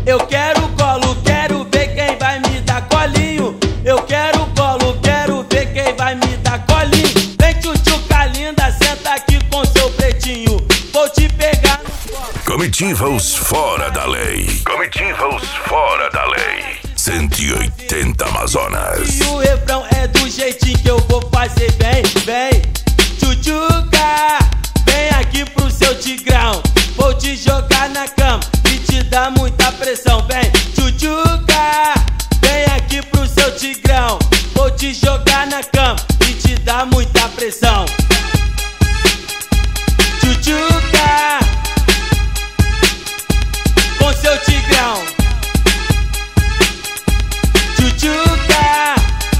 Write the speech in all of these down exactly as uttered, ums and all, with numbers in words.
Eu quero colo, quero ver quem vai me dar colinho. Eu quero colo, quero ver quem vai me dar colinho. Vem tchutchuca linda, senta aqui com seu pretinho. Vou te pegar no colo. Comitiva os fora da lei. Comitiva os fora da lei. cento e oitenta Amazonas. E o refrão é do jeitinho que eu vou fazer. Vem, vem, tchutchuca, vem aqui pro seu tigrão. Vou te jogar na cama e te dar muita pressão. Vem, tchutchuca, vem aqui pro seu tigrão. Vou te jogar na cama e te dar muita pressão. Tchutchuca, com seu tigrão. Tchutchuca,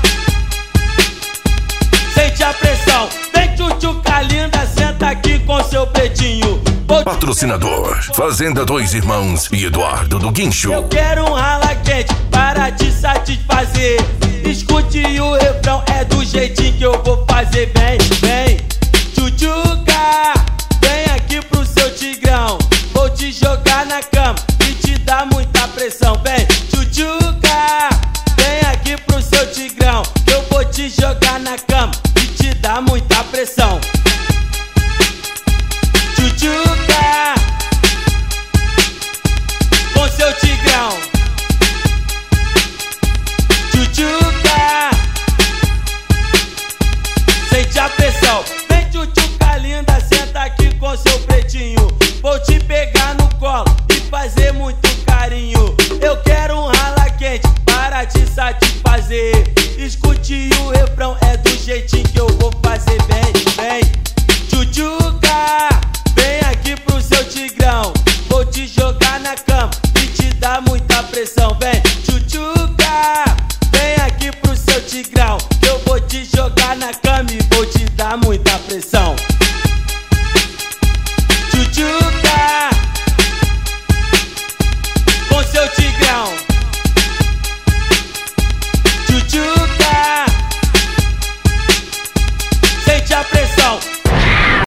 sente a pressão. Vem tchutchuca linda, senta aqui com seu pretinho. Vou... Patrocinador, Fazenda Dois Irmãos e Eduardo do Guincho. Eu quero um rala quente para te satisfazer. Escute o refrão, é do jeitinho que eu vou fazer. Vem, vem, tchutchuca, vem aqui pro seu tigrão. Vou te jogar na cama e te dar muita pressão. Vem, tchutchuca.